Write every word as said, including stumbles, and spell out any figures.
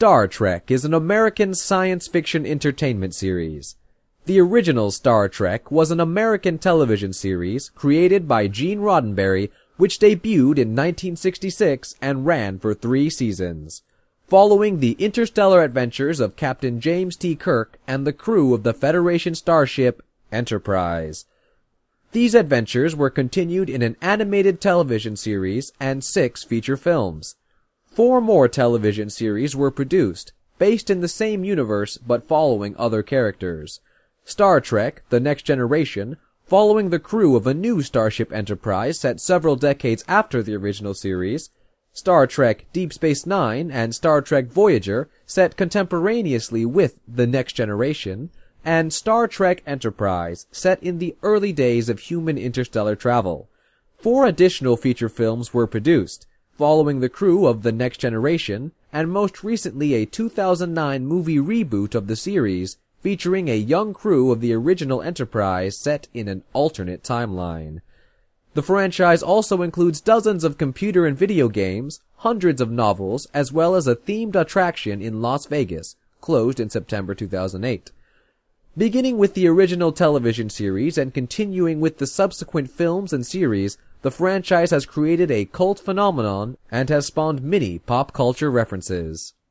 Star Trek is an American science fiction entertainment series. The original Star Trek was an American television series created by Gene Roddenberry, which debuted in nineteen sixty-six and ran for three seasons, following the interstellar adventures of Captain James T. Kirk and the crew of the Federation starship Enterprise. These adventures were continued in an animated television series and six feature films. Four more television series were produced, based in the same universe but following other characters. Star Trek: The Next Generation, following the crew of a new Starship Enterprise set several decades after the original series. Star Trek: Deep Space Nine and Star Trek: Voyager, set contemporaneously with The Next Generation, and Star Trek Enterprise, set in the early days of human interstellar travel. Four additional feature films were produced, following the crew of The Next Generation, and most recently a two thousand nine movie reboot of the series, featuring a young crew of the original Enterprise set in an alternate timeline. The franchise also includes dozens of computer and video games, hundreds of novels, as well as a themed attraction in Las Vegas, closed in September two thousand eight. Beginning with the original television series and continuing with the subsequent films and series, the franchise has created a cult phenomenon and has spawned many pop culture references.